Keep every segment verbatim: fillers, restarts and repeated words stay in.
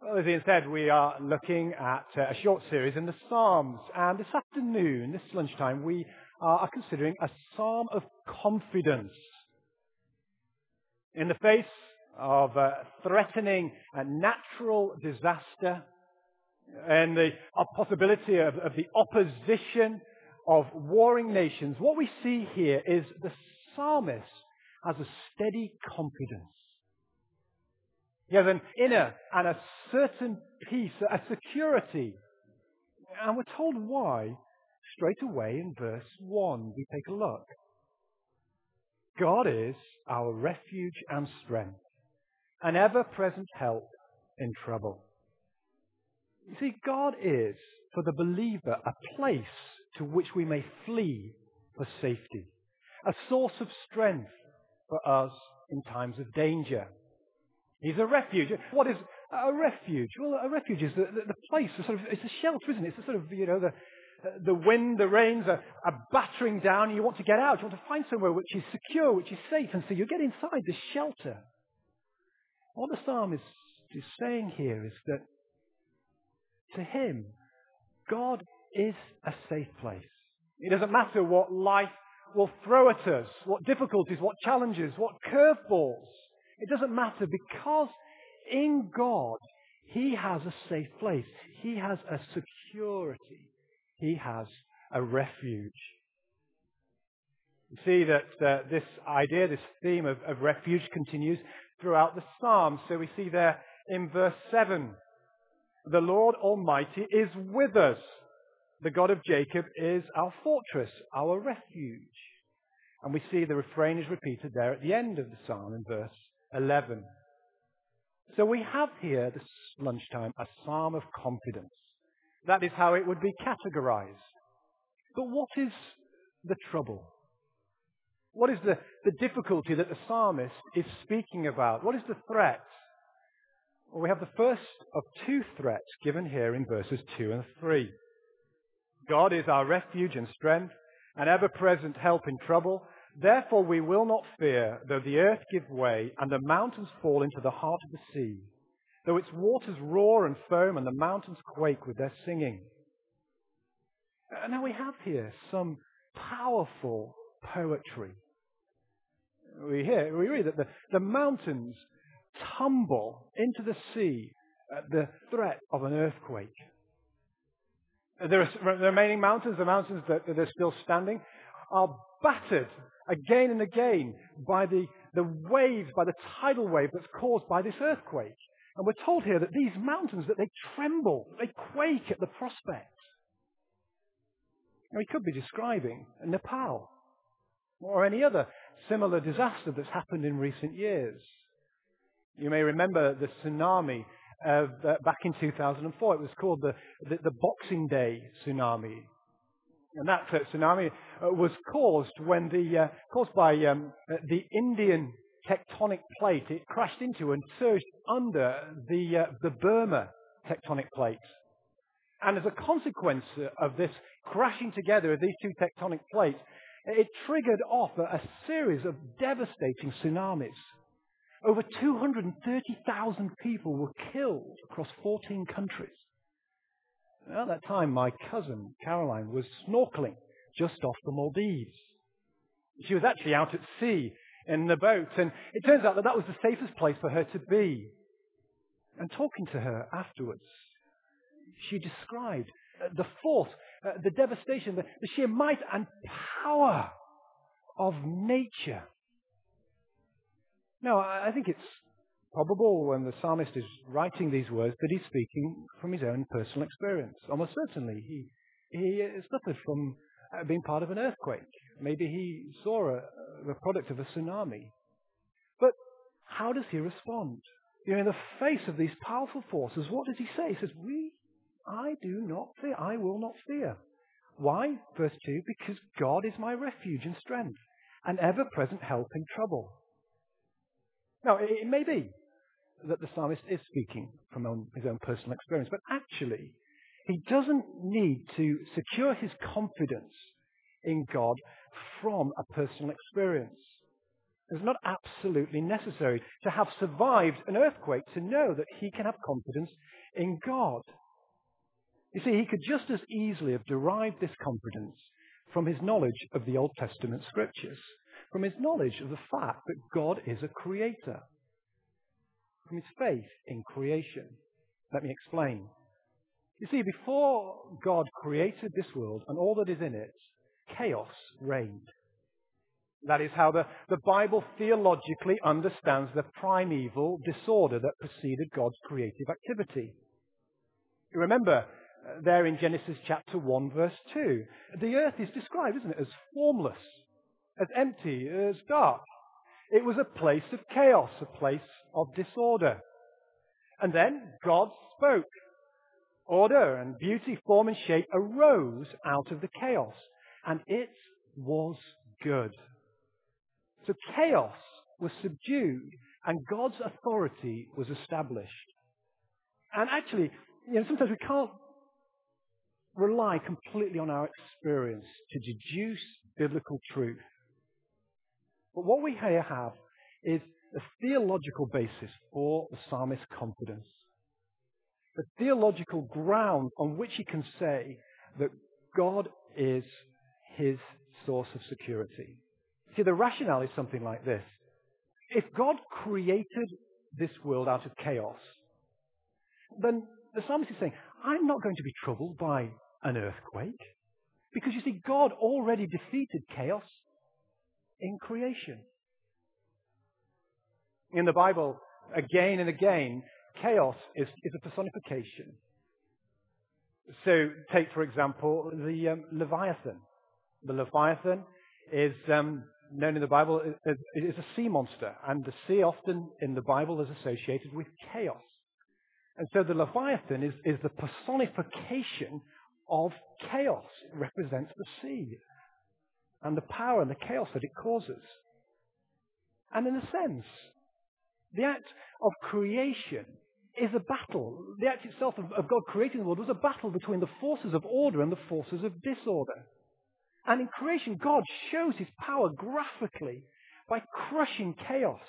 Well, as Ian said, we are looking at uh, a short series in the Psalms. And this afternoon, this lunchtime, we are considering a psalm of confidence. In the face of uh, threatening a natural disaster and the uh, possibility of, of the opposition of warring nations, what we see here is the psalmist has a steady confidence. He has an inner and a certain peace, a security. And we're told why straight away in verse one. We take a look. God is our refuge and strength, an ever-present help in trouble. You see, God is, for the believer, a place to which we may flee for safety, a source of strength for us in times of danger. He's a refuge. What is a refuge? Well, a refuge is the, the, the place, the sort of, it's a shelter, isn't it? It's a sort of, you know, the, the wind, the rains are, are battering down, and you want to get out. You want to find somewhere which is secure, which is safe, and so you get inside this shelter. What the psalmist is saying here is that to him, God is a safe place. It doesn't matter what life will throw at us, what difficulties, what challenges, what curveballs. It doesn't matter because in God, He has a safe place. He has a security. He has a refuge. You see that uh, this idea, this theme of, of refuge continues throughout the Psalms. So we see there in verse seven, the Lord Almighty is with us. The God of Jacob is our fortress, our refuge. And we see the refrain is repeated there at the end of the Psalm in verse eleven. So we have here this lunchtime a psalm of confidence. That is how it would be categorized. But what is the trouble? What is the, the difficulty that the psalmist is speaking about? What is the threat? Well, we have the first of two threats given here in verses two and three. God is our refuge and strength, an ever-present help in trouble. Therefore we will not fear, though the earth give way and the mountains fall into the heart of the sea, though its waters roar and foam and the mountains quake with their singing. And now we have here some powerful poetry. We hear, we read that the, the mountains tumble into the sea at the threat of an earthquake. The remaining mountains, the mountains that, that are still standing, are battered again and again by the, the waves, by the tidal wave that's caused by this earthquake. And we're told here that these mountains, that they tremble, they quake at the prospect. Now, he could be describing Nepal or any other similar disaster that's happened in recent years. You may remember the tsunami of, uh, back in two thousand four. It was called the, the, the Boxing Day tsunami. And that uh, tsunami uh, was caused when the uh, caused by um, uh, the Indian tectonic plate. It crashed into and surged under the uh, the Burma tectonic plate. And as a consequence of this crashing together of these two tectonic plates, it triggered off a, a series of devastating tsunamis. Over two hundred thirty thousand people were killed across fourteen countries. At that time, my cousin, Caroline, was snorkeling just off the Maldives. She was actually out at sea in the boat, and it turns out that that was the safest place for her to be. And talking to her afterwards, she described uh, the force, uh, the devastation, the, the sheer might and power of nature. Now, I, I think it's probable when the psalmist is writing these words that he's speaking from his own personal experience. Almost certainly, he he suffered from uh, being part of an earthquake. Maybe he saw a, the product of a tsunami. But how does he respond? You know, in the face of these powerful forces, what does he say? He says, "We, I do not fear. I will not fear." Why? Verse two, because God is my refuge and strength, an ever-present help in trouble. Now, it, it may be that the psalmist is speaking from own, his own personal experience, but actually, he doesn't need to secure his confidence in God from a personal experience. It's not absolutely necessary to have survived an earthquake to know that he can have confidence in God. You see, he could just as easily have derived this confidence from his knowledge of the Old Testament scriptures, from his knowledge of the fact that God is a creator, from his faith in creation. Let me explain. You see, before God created this world and all that is in it, chaos reigned. That is how the, the Bible theologically understands the primeval disorder that preceded God's creative activity. You remember uh, there in Genesis chapter one, verse two, the earth is described, isn't it, as formless, as empty, as dark. It was a place of chaos, a place of disorder. And then God spoke. Order and beauty, form and shape arose out of the chaos, and it was good. So chaos was subdued, and God's authority was established. And actually, you know, sometimes we can't rely completely on our experience to deduce biblical truth. But what we here have is a theological basis for the psalmist's confidence. The theological ground on which he can say that God is his source of security. See, the rationale is something like this. If God created this world out of chaos, then the psalmist is saying, I'm not going to be troubled by an earthquake. Because you see, God already defeated chaos in creation. In the Bible, again and again, chaos is, is a personification. So take, for example, the um, Leviathan. The Leviathan is um, known in the Bible as, as a sea monster, and the sea often in the Bible is associated with chaos. And so the Leviathan is, is the personification of chaos. It represents the sea and the power and the chaos that it causes. And in a sense, the act of creation is a battle. The act itself of, of God creating the world was a battle between the forces of order and the forces of disorder. And in creation, God shows his power graphically by crushing chaos.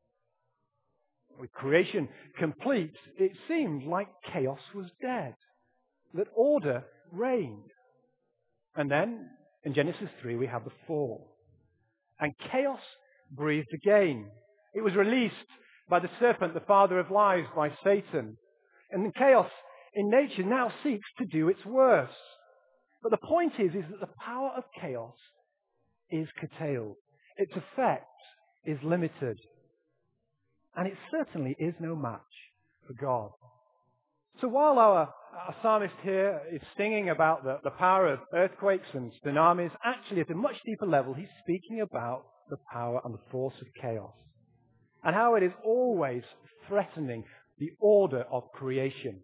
With creation complete, it seemed like chaos was dead, that order reigned. And then, in Genesis three, we have the fall. And chaos breathed again. It was released by the serpent, the father of lies, by Satan. And chaos in nature now seeks to do its worst. But the point is, is that the power of chaos is curtailed. Its effect is limited. And it certainly is no match for God. So while our, our psalmist here is singing about the, the power of earthquakes and tsunamis, actually at a much deeper level, he's speaking about the power and the force of chaos. And how it is always threatening the order of creation.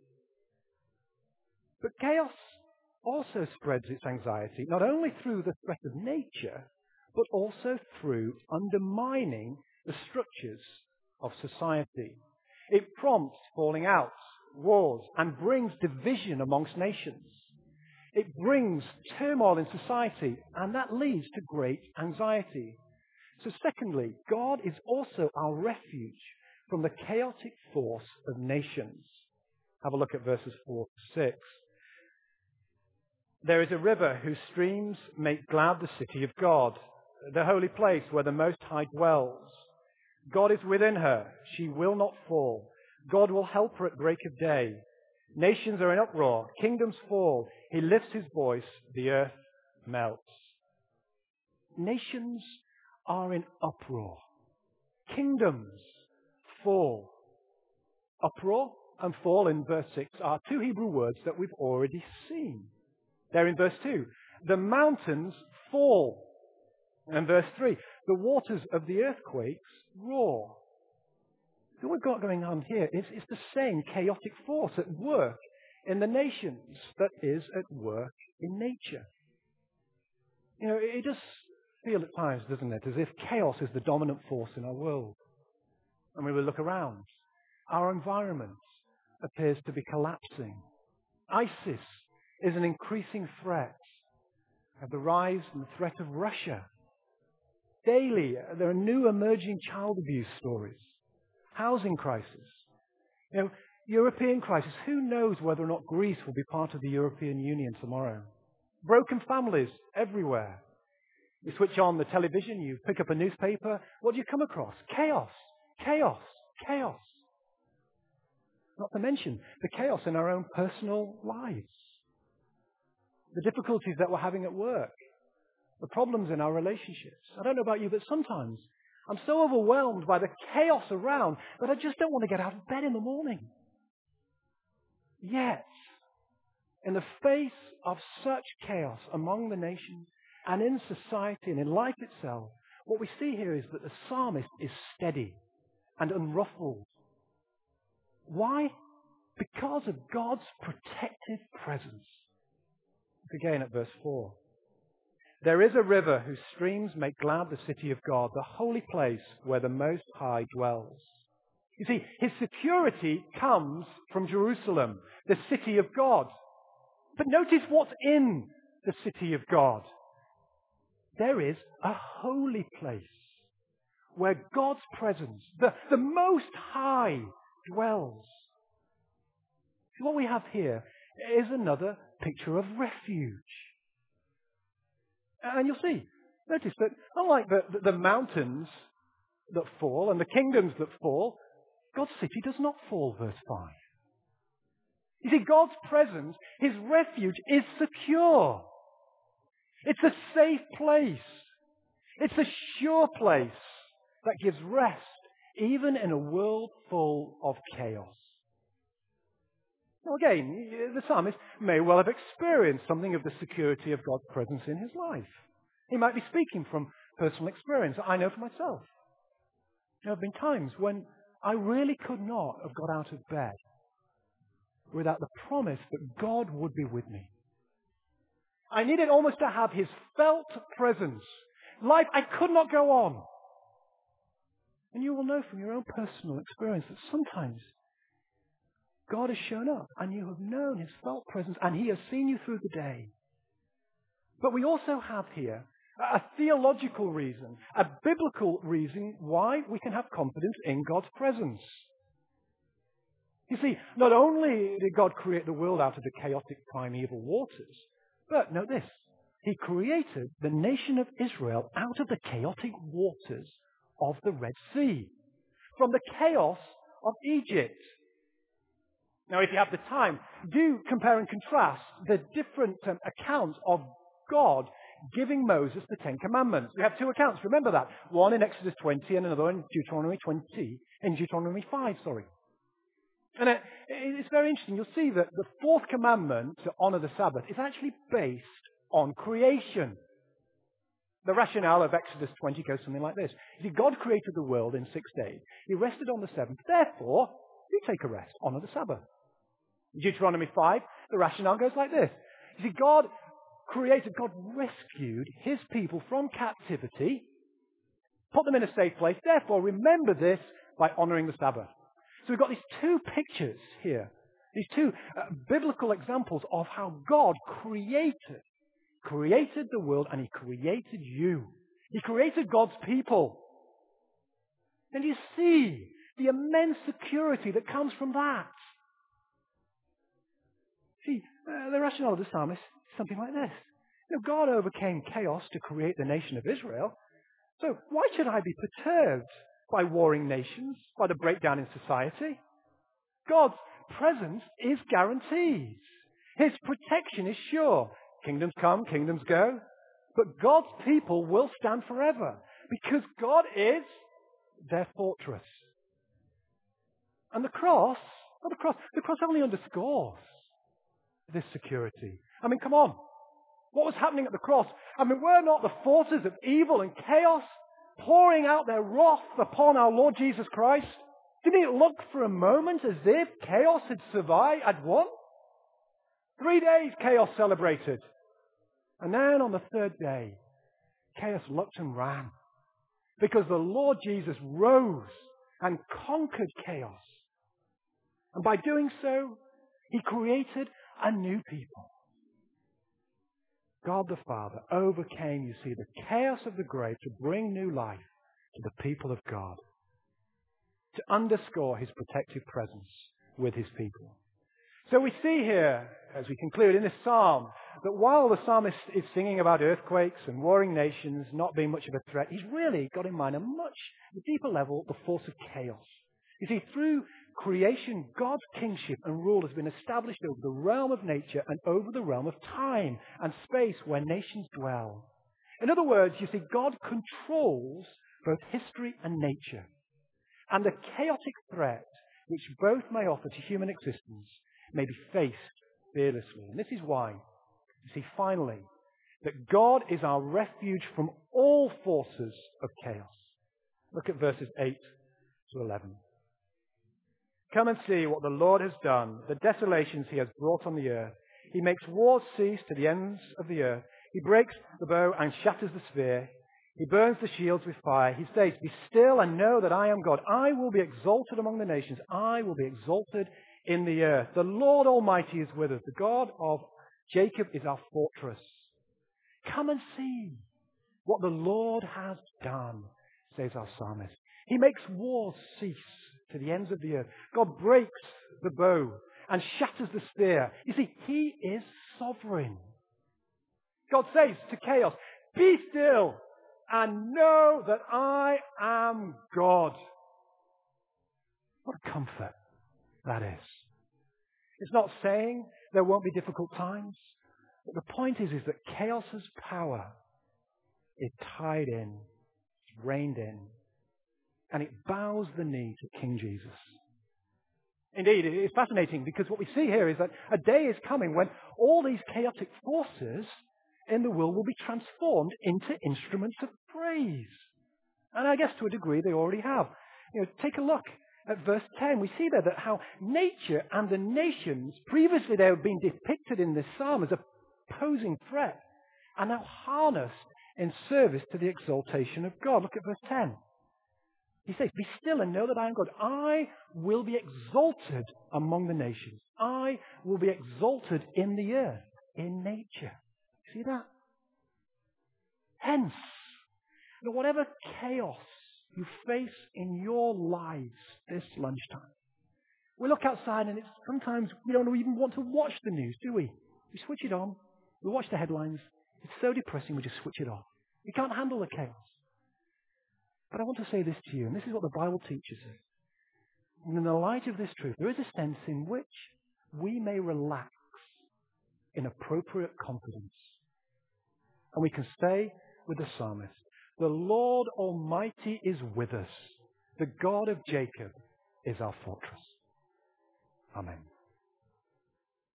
But chaos also spreads its anxiety, not only through the threat of nature, but also through undermining the structures of society. It prompts falling out, wars, and brings division amongst nations. It brings turmoil in society, and that leads to great anxiety. So secondly, God is also our refuge from the chaotic force of nations. Have a look at verses four to six. There is a river whose streams make glad the city of God, the holy place where the Most High dwells. God is within her. She will not fall. God will help her at break of day. Nations are in uproar. Kingdoms fall. He lifts his voice. The earth melts. Nations are in uproar. Kingdoms fall. Uproar and fall in verse six are two Hebrew words that we've already seen. They're in verse two. The mountains fall. And verse three. The waters of the earthquakes roar. So what we've got going on here is, is the same chaotic force at work in the nations that is at work in nature. You know, it does feel at times, doesn't it, as if chaos is the dominant force in our world. And when we look around, our environment appears to be collapsing. ISIS is an increasing threat. And the rise and the threat of Russia. daily, there are new emerging child abuse stories, housing crisis, you know, European crisis. Who knows whether or not Greece will be part of the European Union tomorrow? Broken families everywhere. You switch on the television, you pick up a newspaper, what do you come across? Chaos, chaos, chaos. Not to mention the chaos in our own personal lives. The difficulties that we're having at work. The problems in our relationships. I don't know about you, but sometimes I'm so overwhelmed by the chaos around that I just don't want to get out of bed in the morning. Yet, in the face of such chaos among the nations and in society and in life itself, what we see here is that the psalmist is steady and unruffled. Why? Because of God's protective presence. Look again at verse four. There is a river whose streams make glad the city of God, the holy place where the Most High dwells. You see, his security comes from Jerusalem, the city of God. But notice what's in the city of God. There is a holy place where God's presence, the, the Most High, dwells. See, what we have here is another picture of refuge. And you'll see, notice that unlike the, the, the mountains that fall and the kingdoms that fall, God's city does not fall, verse five. You see, God's presence, his refuge, is secure. It's a safe place. It's a sure place that gives rest, even in a world full of chaos. Now again, the psalmist may well have experienced something of the security of God's presence in his life. He might be speaking from personal experience. I know for myself. There have been times when I really could not have got out of bed without the promise that God would be with me. I needed almost to have his felt presence. Life, I could not go on. And you will know from your own personal experience that sometimes God has shown up and you have known his felt presence and he has seen you through the day. But we also have here a theological reason, a biblical reason why we can have confidence in God's presence. You see, not only did God create the world out of the chaotic primeval waters, but note this, he created the nation of Israel out of the chaotic waters of the Red Sea, from the chaos of Egypt. Now, if you have the time, do compare and contrast the different um, accounts of God giving Moses the Ten Commandments. We have two accounts, remember that. One in Exodus twenty and another in Deuteronomy twenty, in Deuteronomy five, sorry. And it, it's very interesting. You'll see that the fourth commandment, to honor the Sabbath, is actually based on creation. The rationale of Exodus twenty goes something like this. You see, God created the world in six days. He rested on the seventh. Therefore, you take a rest. Honor the Sabbath. Deuteronomy five, the rationale goes like this. You see, God created, God rescued his people from captivity, put them in a safe place. Therefore, remember this by honoring the Sabbath. So we've got these two pictures here, these two uh, biblical examples of how God created, created the world and he created you. He created God's people. And you see the immense security that comes from that. See, uh, the rationale of the psalmist is something like this. You know, God overcame chaos to create the nation of Israel. So why should I be perturbed by warring nations, by the breakdown in society? God's presence is guaranteed. His protection is sure. Kingdoms come, kingdoms go. But God's people will stand forever because God is their fortress. And the cross, well, the cross, the cross only underscores this security. I mean, come on. What was happening at the cross? I mean, were not the forces of evil and chaos pouring out their wrath upon our Lord Jesus Christ? Didn't it look for a moment as if chaos had survived, had won? Three days chaos celebrated. And then on the third day, chaos looked and ran. Because the Lord Jesus rose and conquered chaos. And by doing so, he created a new people. God the Father overcame, you see, the chaos of the grave to bring new life to the people of God, to underscore his protective presence with his people. So we see here, as we conclude in this psalm, that while the psalmist is singing about earthquakes and warring nations not being much of a threat, he's really got in mind a much deeper level, the force of chaos. You see, through creation, God's kingship and rule has been established over the realm of nature and over the realm of time and space where nations dwell. In other words, you see, God controls both history and nature. And the chaotic threat which both may offer to human existence may be faced fearlessly. And this is why, you see, finally, that God is our refuge from all forces of chaos. Look at verses eight to eleven. Come and see what the Lord has done, the desolations he has brought on the earth. He makes wars cease to the ends of the earth. He breaks the bow and shatters the spear. He burns the shields with fire. He says, be still and know that I am God. I will be exalted among the nations. I will be exalted in the earth. The Lord Almighty is with us. The God of Jacob is our fortress. Come and see what the Lord has done, says our psalmist. He makes wars cease to the ends of the earth. God breaks the bow and shatters the spear. You see, he is sovereign. God says to chaos, be still and know that I am God. What a comfort that is. It's not saying there won't be difficult times, but the point is, is that chaos's power is tied in, it's reined in, and it bows the knee to King Jesus. Indeed, it is fascinating because what we see here is that a day is coming when all these chaotic forces in the world will be transformed into instruments of praise. And I guess to a degree they already have. You know, take a look at verse ten. We see there that how nature and the nations, previously they have been depicted in this psalm as opposing threat, are now harnessed in service to the exaltation of God. Look at verse ten. He says, be still and know that I am God. I will be exalted among the nations. I will be exalted in the earth, in nature. See that? Hence, whatever chaos you face in your lives this lunchtime, we look outside and it's sometimes we don't even want to watch the news, do we? We switch it on. We watch the headlines. It's so depressing we just switch it off. We can't handle the chaos. But I want to say this to you, and this is what the Bible teaches us. And in the light of this truth, there is a sense in which we may relax in appropriate confidence. And we can say with the psalmist, the Lord Almighty is with us. The God of Jacob is our fortress. Amen.